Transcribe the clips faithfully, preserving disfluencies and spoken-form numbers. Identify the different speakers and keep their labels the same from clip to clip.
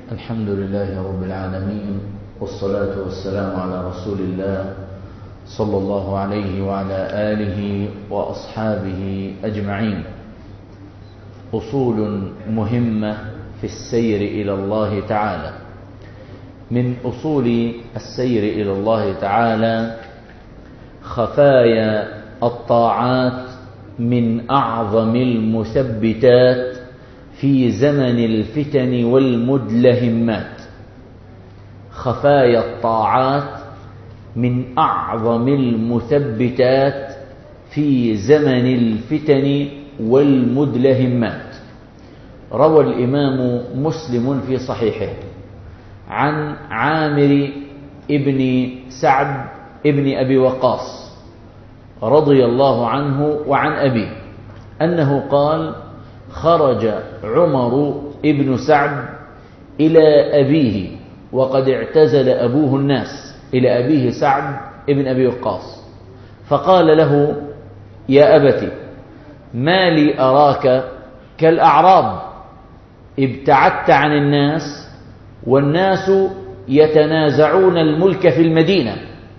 Speaker 1: الحمد لله رب العالمين، والصلاة والسلام على رسول الله صلى الله عليه وعلى آله وأصحابه أجمعين. أصول مهمة في السير إلى الله تعالى. من أصول السير إلى الله تعالى خفايا الطاعات من أعظم المثبتات في زمن الفتن والمدلهمات. خفايا الطاعات من أعظم المثبتات في زمن الفتن والمدلهمات. روى الإمام مسلم في صحيحه عن عامر ابن سعد ابن أبي وقاص رضي الله عنه وعن أبيه أنه قال: خرج عمر ابن سعد إلى أبيه وقد اعتزل أبوه الناس، إلى أبيه سعد ابن أبي وقاص، فقال له: يا أبت، ما لي أراك كالأعراب، ابتعدت عن الناس والناس يتنازعون الملك في المدينة.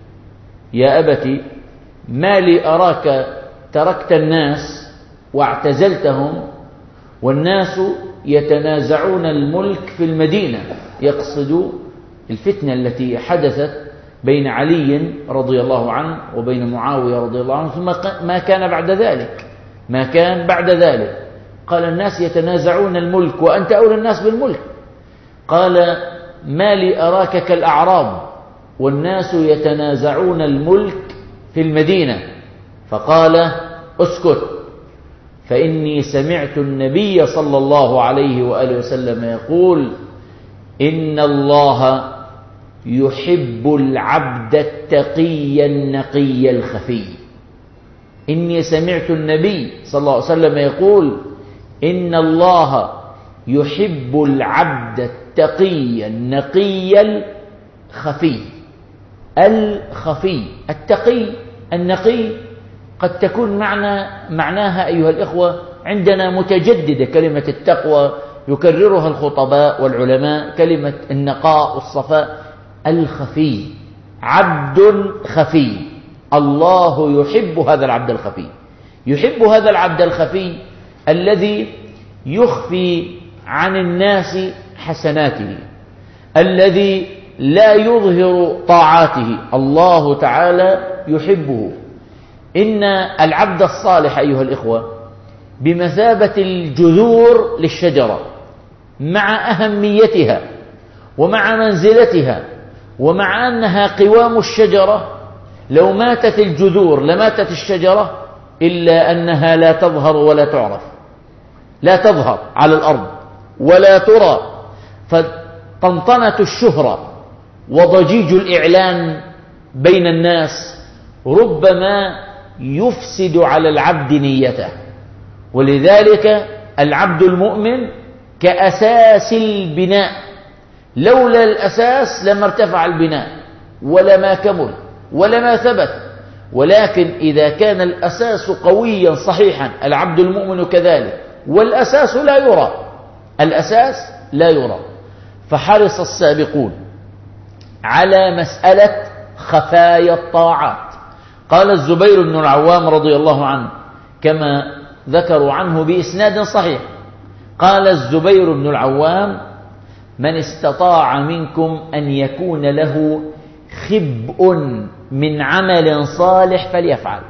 Speaker 1: يا أبت، ما لي أراك تركت الناس واعتزلتهم والناس يتنازعون الملك في المدينة. يقصد الفتنة التي حدثت بين علي رضي الله عنه وبين معاوية رضي الله عنه، ثم ما كان بعد ذلك ما كان بعد ذلك قال: الناس يتنازعون الملك وأنت أولى الناس بالملك. قال: ما لي أراك كالأعراب والناس يتنازعون الملك في المدينة. فقال: اسكت، فإني سمعت النبي صلى الله عليه وآله وسلم يقول: إن الله يحب العبد التقي النقي الخفي. إني سمعت النبي صلى الله عليه وسلم يقول: إن الله يحب العبد التقي النقي الخفي. الخفي، التقي، النقي، قد تكون معنى معناها أيها الإخوة عندنا متجددة. كلمة التقوى يكررها الخطباء والعلماء، كلمة النقاء والصفاء. الخفي، عبد خفي، الله يحب هذا العبد الخفي. يحب هذا العبد الخفي الذي يخفي عن الناس حسناته، الذي لا يظهر طاعاته، الله تعالى يحبه. إن العبد الصالح أيها الإخوة بمثابة الجذور للشجرة، مع أهميتها ومع منزلتها ومع أنها قوام الشجرة، لو ماتت الجذور لماتت الشجرة، إلا أنها لا تظهر ولا تعرف، لا تظهر على الأرض ولا ترى. فطنطنة الشهرة وضجيج الإعلان بين الناس ربما يفسد على العبد نيته. ولذلك العبد المؤمن كأساس البناء، لولا الأساس لما ارتفع البناء ولما كمل ولما ثبت. ولكن إذا كان الأساس قويا صحيحا، العبد المؤمن كذلك، والأساس لا يرى، الأساس لا يرى. فحرص السابقون على مسألة خفايا الطاعات. قال الزبير بن العوام رضي الله عنه كما ذكروا عنه بإسناد صحيح، قال الزبير بن العوام: من استطاع منكم أن يكون له خبء من عمل صالح فليفعل.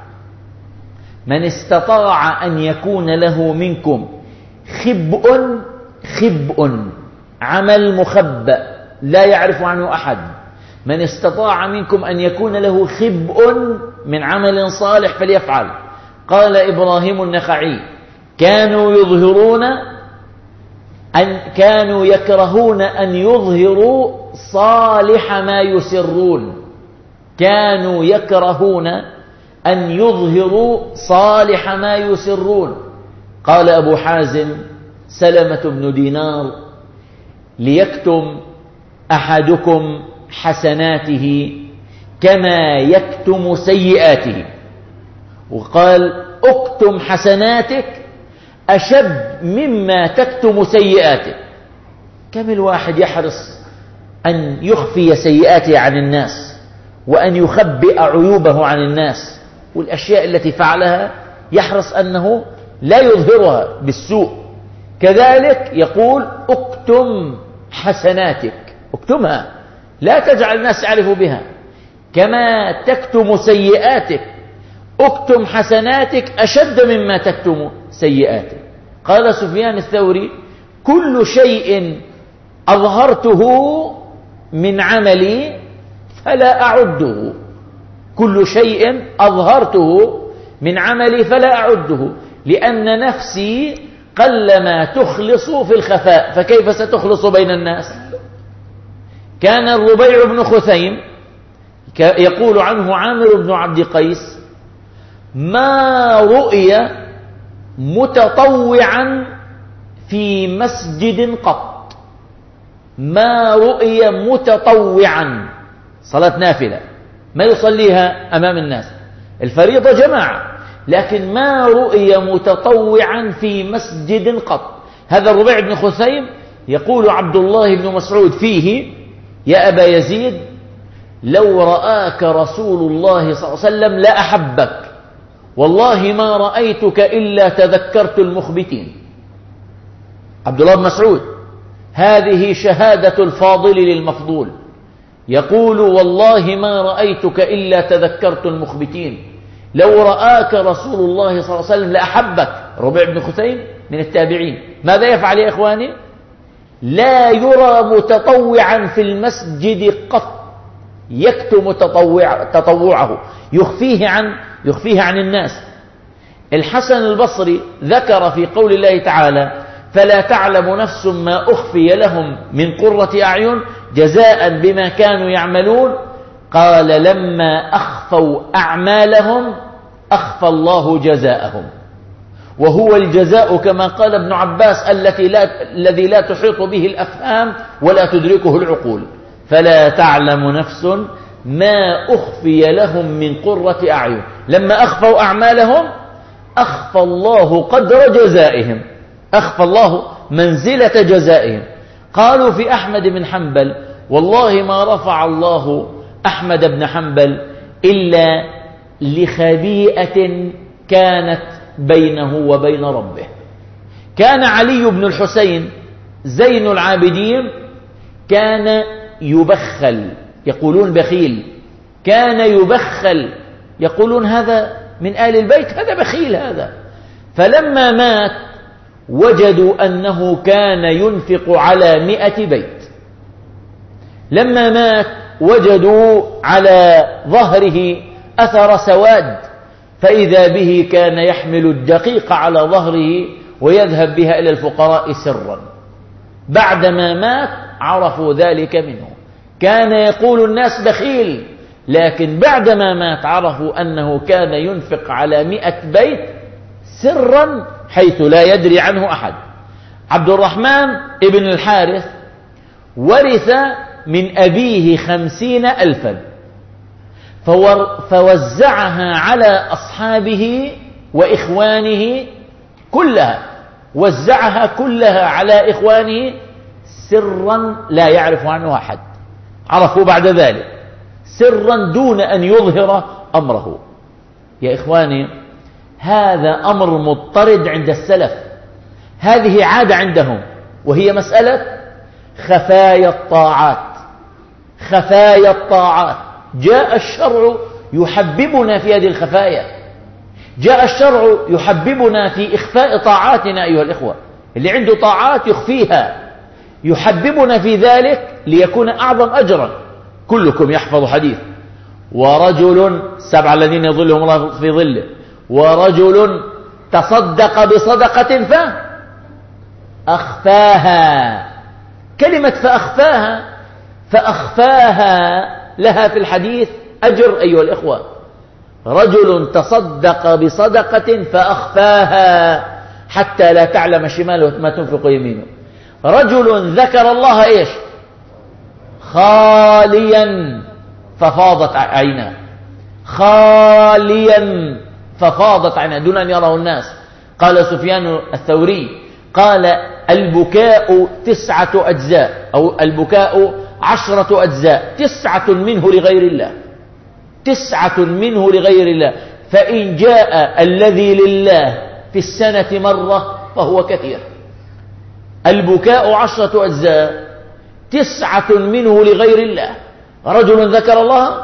Speaker 1: من استطاع أن يكون له منكم خبء، خبء عمل مخبأ لا يعرف عنه أحد. من استطاع منكم أن يكون له خبء من عمل صالح فليفعل. قال إبراهيم النخعي: كانوا يظهرون أن كانوا يكرهون أن يظهروا صالح ما يسرون. كانوا يكرهون أن يظهروا صالح ما يسرون. قال أبو حازم سلمة بن دينار: ليكتم أحدكم حسناته كما يكتم سيئاته. وقال: اكتم حسناتك أشد مما تكتم سيئاتك. كم الواحد يحرص أن يخفي سيئاته عن الناس وأن يخبئ عيوبه عن الناس، والأشياء التي فعلها يحرص أنه لا يظهرها بالسوء. كذلك يقول اكتم حسناتك، اكتمها، لا تجعل الناس يعرفوا بها. كما تكتم سيئاتك اكتم حسناتك أشد مما تكتم سيئاتك. قال سفيان الثوري: كل شيء أظهرته من عملي فلا أعده، كل شيء أظهرته من عملي فلا أعده، لأن نفسي قلما تخلص في الخفاء، فكيف ستخلص بين الناس؟ كان الربيع بن خثيم يقول عنه عامر بن عبد قيس: ما رؤي متطوعا في مسجد قط، ما رؤي متطوعا، صلاة نافلة ما يصليها أمام الناس، الفريضة جماعة، لكن ما رؤي متطوعا في مسجد قط. هذا الربيع بن خثيم يقول عبد الله بن مسعود فيه: يا أبا يزيد، لو رآك رسول الله صلى الله عليه وسلم لأحبك، والله ما رأيتك إلا تذكرت المخبتين. عبد الله بن مسعود، هذه شهادة الفاضل للمفضول، يقول: والله ما رأيتك إلا تذكرت المخبتين، لو رآك رسول الله صلى الله عليه وسلم لأحبك. ربيع بن خثيم من التابعين. ماذا يفعل يا إخواني؟ لا يرى متطوعا في المسجد قط، يكتم تطوع تطوعه، يخفيه عن يخفيه عن الناس. الحسن البصري ذكر في قول الله تعالى: فلا تعلم نفس ما أخفي لهم من قرة أعين جزاء بما كانوا يعملون، قال: لما أخفوا أعمالهم أخفى الله جزاءهم، وهو الجزاء كما قال ابن عباس التي لا الذي لا تحيط به الأفهام ولا تدركه العقول. فلا تعلم نفس ما أخفي لهم من قرة أعين، لما أخفوا أعمالهم أخفى الله قدر جزائهم، أخفى الله منزلة جزائهم. قالوا في أحمد بن حنبل: والله ما رفع الله أحمد بن حنبل إلا لخبيئة كانت بينه وبين ربه. كان علي بن الحسين زين العابدين كان يبخل، يقولون بخيل، كان يبخل، يقولون هذا من آل البيت، هذا بخيل هذا. فلما مات وجدوا أنه كان ينفق على مئة بيت، لما مات وجدوا على ظهره أثر سواد، فإذا به كان يحمل الدقيق على ظهره ويذهب بها إلى الفقراء سرا. بعدما مات عرفوا ذلك منه. كان يقول الناس بخيل، لكن بعدما مات عرفوا أنه كان ينفق على مئة بيت سرا حيث لا يدري عنه أحد. عبد الرحمن ابن الحارث ورث من أبيه خمسين ألفا، فوزعها على أصحابه وإخوانه كلها، وزعها كلها على إخوانه سرا لا يعرف عنه أحد، عرفوا بعد ذلك سرا دون أن يظهر أمره. يا إخواني، هذا أمر مضطرد عند السلف، هذه عادة عندهم، وهي مسألة خفايا الطاعات. خفايا الطاعات، جاء الشرع يحببنا في هذه الخفايا، جاء الشرع يحببنا في إخفاء طاعاتنا. أيها الإخوة، اللي عنده طاعات يخفيها، يحببنا في ذلك ليكون أعظم أجرا. كلكم يحفظ حديث: ورجل سبع الذين يظلهم الله في ظله، ورجل تصدق بصدقة فأخفاها. كلمة فأخفاها، فأخفاها لها في الحديث أجر. أيها الإخوة، رجل تصدق بصدقة فأخفاها حتى لا تعلم شماله ما تنفق يمينه. رجل ذكر الله إيش؟ خاليا ففاضت عيناه، خاليا ففاضت عيناه دون أن يراه الناس. قال سفيان الثوري: قال البكاء تسعة أجزاء، أو البكاء عشرة أجزاء، تسعة منه لغير الله، تسعة منه لغير الله. فإن جاء الذي لله في السنة مرة فهو كثير. البكاء عشرة أجزاء، تسعة منه لغير الله. رجل ذكر الله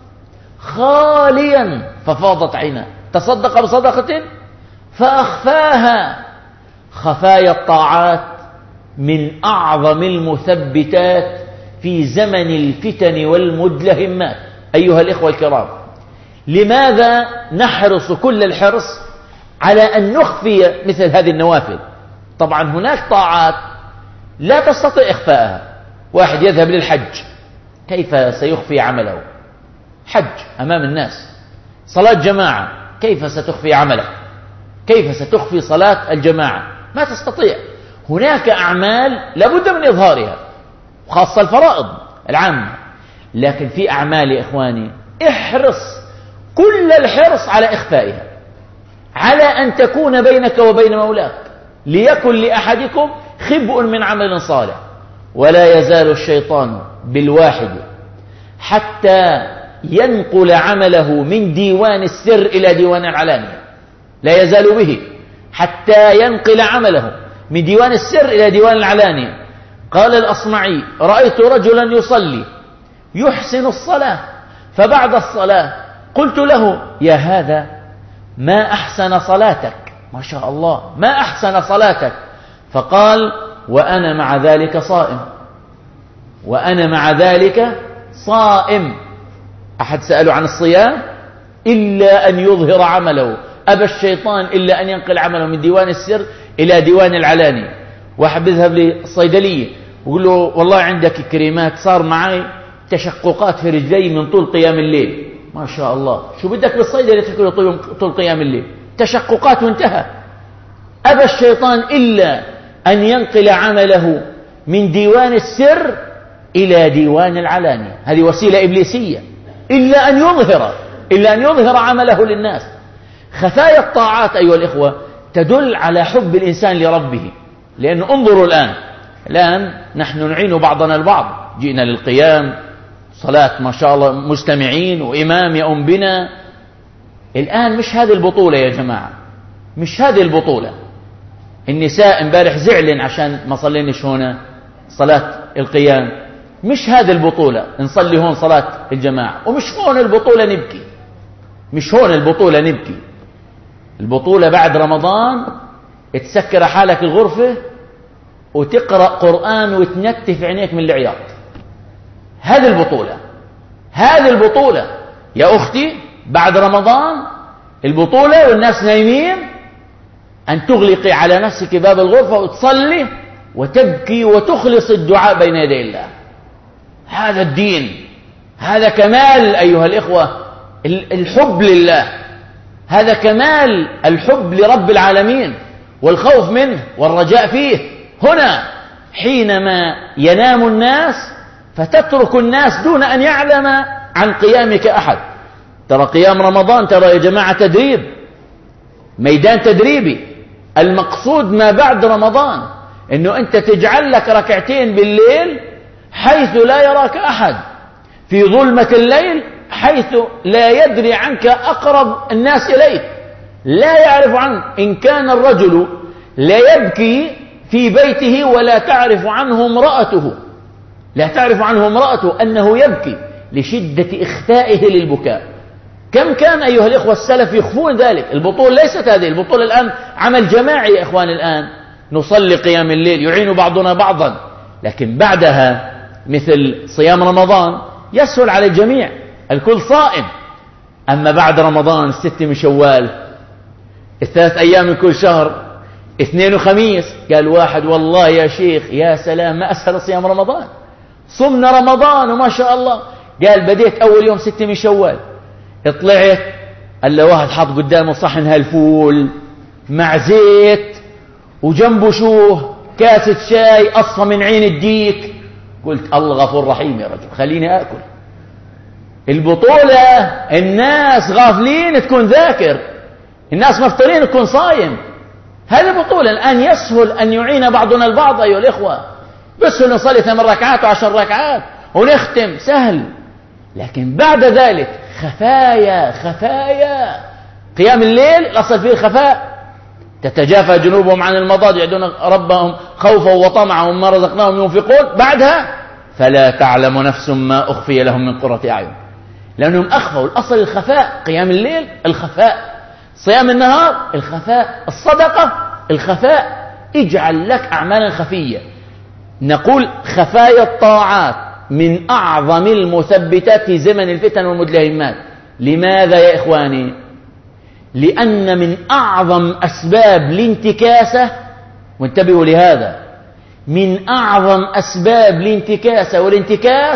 Speaker 1: خاليا ففاضت عيناه، تصدق بصدقة فأخفاها. خفايا الطاعات من أعظم المثبتات في زمن الفتن والمدلهمات. أيها الإخوة الكرام، لماذا نحرص كل الحرص على أن نخفي مثل هذه النوافل؟ طبعا هناك طاعات لا تستطيع إخفاءها. واحد يذهب للحج، كيف سيخفي عمله؟ حج أمام الناس. صلاة جماعة، كيف ستخفي عمله؟ كيف ستخفي صلاة الجماعة؟ ما تستطيع. هناك أعمال لابد من إظهارها، خاصة الفرائض العامة. لكن في أعمال يا إخواني احرص كل الحرص على إخفائها، على أن تكون بينك وبين مولاك. ليكن لأحدكم خبء من عمل صالح، ولا يزال الشيطان بالواحد حتى ينقل عمله من ديوان السر إلى ديوان العلانية. لا يزال به حتى ينقل عمله من ديوان السر إلى ديوان العلانية. قال الأصمعي: رأيت رجلا يصلي يحسن الصلاة، فبعد الصلاة قلت له: يا هذا ما أحسن صلاتك، ما شاء الله ما أحسن صلاتك. فقال: وأنا مع ذلك صائم، وأنا مع ذلك صائم. أحد سأله عن الصيام إلا أن يظهر عمله، أبى الشيطان إلا أن ينقل عمله من ديوان السر إلى ديوان العلاني. واحد بيذهب للصيدلية ويقول له: والله عندك كريمات، صار معي تشققات في رجلي من طول قيام الليل. ما شاء الله، شو بدك بالصيدلية تحكي له طول قيام الليل؟ تشققات وانتهى. أبى الشيطان إلا أن ينقل عمله من ديوان السر إلى ديوان العلانية. هذه وسيلة إبليسية، إلا أن يظهر إلا أن يظهر عمله للناس. خفايا الطاعات أيها الإخوة تدل على حب الإنسان لربه. لأن انظروا الآن الآن نحن نعين بعضنا البعض، جئنا للقيام، صلاة ما شاء الله مجتمعين، وإمام يؤم بنا. الآن مش هذه البطولة يا جماعة، مش هذه البطولة. النساء امبارح زعلن عشان ما صلينش هنا صلاة القيام. مش هذه البطولة نصلي هون صلاة الجماعة، ومش هون البطولة نبكي، مش هون البطولة نبكي. البطولة بعد رمضان تسكر حالك الغرفة وتقرأ قرآن وتنتف عينيك من العياط. هذه البطولة، هذه البطولة يا أختي. بعد رمضان البطولة والناس نايمين أن تغلقي على نفسك باب الغرفة وتصلي وتبكي وتخلص الدعاء بين يدي الله. هذا الدين، هذا كمال أيها الإخوة الحب لله، هذا كمال الحب لرب العالمين والخوف منه والرجاء فيه. هنا حينما ينام الناس فتترك الناس دون أن يعلم عن قيامك أحد. ترى قيام رمضان ترى يا جماعة تدريب، ميدان تدريبي. المقصود ما بعد رمضان أنه أنت تجعل لك ركعتين بالليل حيث لا يراك أحد، في ظلمة الليل، حيث لا يدري عنك أقرب الناس إليك، لا يعرف عنك. إن كان الرجل لا يبكي في بيته ولا تعرف عنه امرأته، لا تعرف عنه امرأته أنه يبكي لشدة إخفائه للبكاء. كم كان أيها الإخوة السلف يخفون ذلك. البطولة ليست هذه البطولة، الآن عمل جماعي يا إخوان. الآن نصلي قيام الليل، يعين بعضنا بعضا، لكن بعدها مثل صيام رمضان يسهل على الجميع، الكل صائم. أما بعد رمضان الست من شوال، الثلاث أيام من كل شهر، اثنين وخميس، قال واحد: والله يا شيخ يا سلام ما أسهل صيام رمضان، صمنا رمضان وما شاء الله. قال بديت أول يوم ست من شوال، طلعت ألا واحد حط قدامه صحن هالفول مع زيت وجنبه شوه كاسة شاي أصفى من عين الديك. قلت الله غفور رحيم يا رجل، خليني أكل. البطولة الناس غافلين تكون ذاكر، الناس مفطرين تكون صايم. هذه بطولة. الآن يسهل أن يعين بعضنا البعض أيها الإخوة، بسهل نصلي ثمان ركعات وعشر ركعات ونختم، سهل. لكن بعد ذلك خفايا خفايا. قيام الليل الأصل فيه الخفاء، تتجافى جنوبهم عن المضاجع يدعون ربهم خوفا وطمعا ومما رزقناهم ينفقون. بعدها فلا تعلم نفس ما أخفي لهم من قرة أعين، لأنهم أخفوا. الأصل الخفاء، قيام الليل الخفاء، صيام النهار الخفاء، الصدقة الخفاء. اجعل لك أعمالا خفية. نقول خفايا الطاعات من أعظم المثبتات في زمن الفتن والمدلهمات. لماذا يا إخواني؟ لأن من أعظم أسباب الانتكاسة، وانتبهوا لهذا، من أعظم أسباب الانتكاسة والانتكاس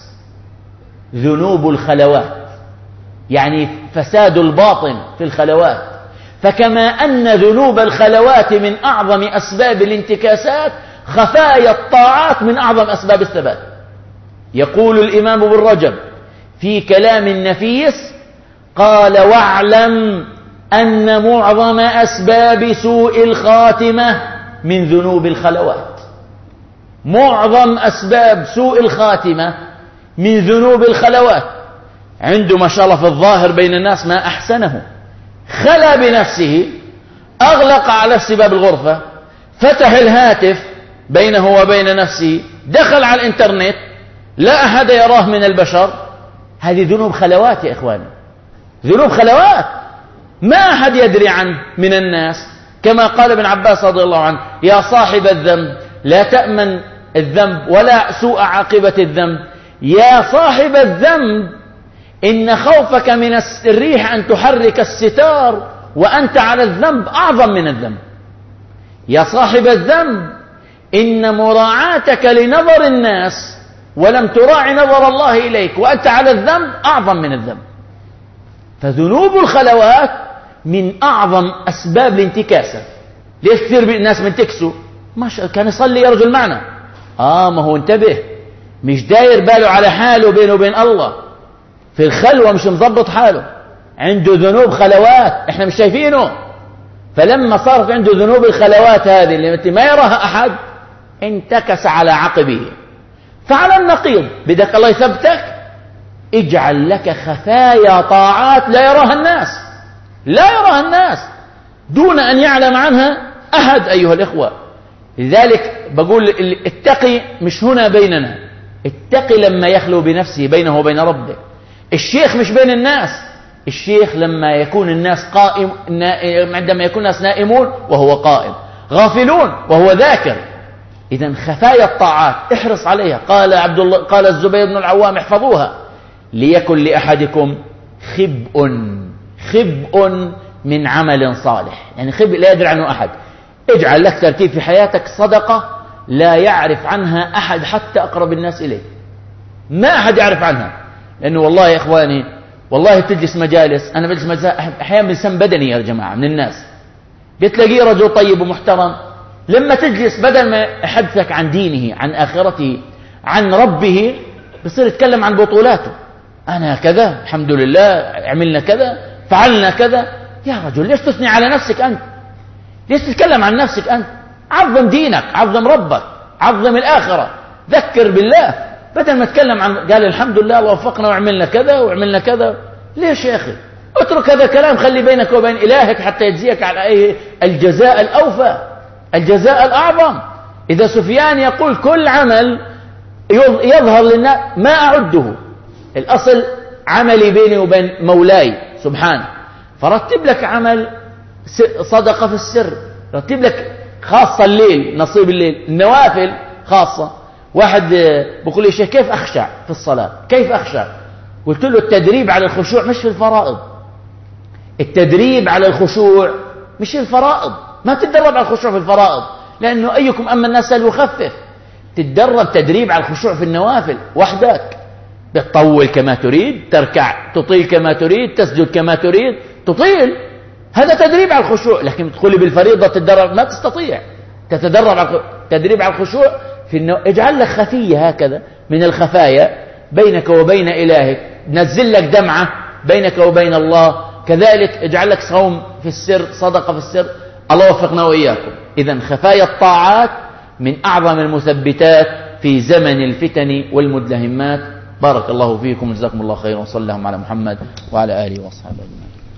Speaker 1: ذنوب الخلوات، يعني فساد الباطن في الخلوات. فكما أن ذنوب الخلوات من أعظم أسباب الانتكاسات، خفايا الطاعات من أعظم أسباب الثبات. يقول الإمام ابن رجب في كلام نفيس، قال: واعلم أن معظم أسباب سوء الخاتمة من ذنوب الخلوات. معظم أسباب سوء الخاتمة من ذنوب الخلوات. عنده ما شاء الله في الظاهر بين الناس ما أحسنه، خلى بنفسه، أغلق على نفسه باب الغرفة، فتح الهاتف بينه وبين نفسه، دخل على الإنترنت، لا أحد يراه من البشر. هذه ذنوب خلوات يا إخواني، ذنوب خلوات ما أحد يدري عنه من الناس. كما قال ابن عباس رضي الله عنه: يا صاحب الذنب لا تأمن الذنب ولا سوء عاقبة الذنب. يا صاحب الذنب إن خوفك من الريح أن تحرك الستار وأنت على الذنب أعظم من الذنب. يا صاحب الذنب إن مراعاتك لنظر الناس ولم تراعي نظر الله إليك وأنت على الذنب أعظم من الذنب. فذنوب الخلوات من أعظم أسباب الانتكاسة. ليش كثير الناس منتكسوا؟ ما شاء كان يصلي يا رجل معنا، آه ما هو انتبه، مش داير باله على حاله بينه وبين الله، في الخلوة مش مضبط حاله، عنده ذنوب خلوات احنا مش شايفينه. فلما صارت عنده ذنوب الخلوات هذه اللي ما يراها أحد، انتكس على عقبه. فعلى النقيض بدك الله يثبتك، اجعل لك خفايا طاعات لا يراها الناس، لا يراها الناس دون أن يعلم عنها أحد أيها الإخوة. لذلك بقول التقي مش هنا بيننا، التقي لما يخلو بنفسه بينه وبين ربه. الشيخ مش بين الناس، الشيخ لما يكون الناس قائم، عندما يكون الناس نائمون وهو قائم، غافلون وهو ذاكر. إذن خفايا الطاعات احرص عليها. قال عبد الله، قال الزبير بن العوام: احفظوها، ليكن لأحدكم خبء خبء من عمل صالح. يعني خبء لا يدري عنه أحد. اجعل لك ترتيب في حياتك، صدقة لا يعرف عنها أحد حتى أقرب الناس إليه، ما أحد يعرف عنها. لأنه والله يا إخواني، والله تجلس مجالس، أنا بجلس مجالس أحيانا بلسان بدني يا جماعة من الناس، بتلاقيه رجل طيب ومحترم، لما تجلس بدل ما يحدثك عن دينه، عن آخرته، عن ربه، بصير يتكلم عن بطولاته. أنا كذا الحمد لله، عملنا كذا، فعلنا كذا. يا رجل ليش تثني على نفسك أنت؟ ليش تتكلم عن نفسك أنت؟ عظم دينك، عظم ربك، عظم الآخرة، ذكر بالله، بدل ما تتكلم عن قال الحمد لله الله وفقنا وعملنا كذا وعملنا كذا. ليش يا أخي؟ اترك هذا الكلام، خلي بينك وبين إلهك حتى يجزيك على أي الجزاء الأوفى، الجزاء الأعظم. إذا سفيان يقول كل عمل يظهر للناس ما أعده، الأصل عملي بيني وبين مولاي سبحانه، فرتب لك عمل صدقة في السر، رتب لك خاصة الليل، نصيب الليل، النوافل خاصة. واحد بيقول لي: شيخ كيف أخشع في الصلاة؟ كيف أخشع؟ قلت له: التدريب على الخشوع مش في الفرائض، التدريب على الخشوع مش في الفرائض، ما تتدرب على الخشوع في الفرائض، لأنه أيكم أما الناس يخفف. تتدرب تدريب على الخشوع في النوافل وحدك، بتطول كما تريد، تركع تطيل كما تريد، تسجد كما تريد، تطيل، هذا تدريب على الخشوع. لكن تدخلي بالفريضة تتدرب ما تستطيع، تتدرب على تدريب على الخشوع في النو... اجعل لك خفية هكذا من الخفايا بينك وبين إلهك، نزل لك دمعة بينك وبين الله. كذلك اجعل لك صوم في السر، صدقة في السر، الله وفقنا وإياكم. إذن خفايا الطاعات من أعظم المثبتات في زمن الفتن والمدلهمات. بارك الله فيكم وجزاكم الله خيرا، وصلى اللهم على محمد وعلى آله وأصحابه أجمعين.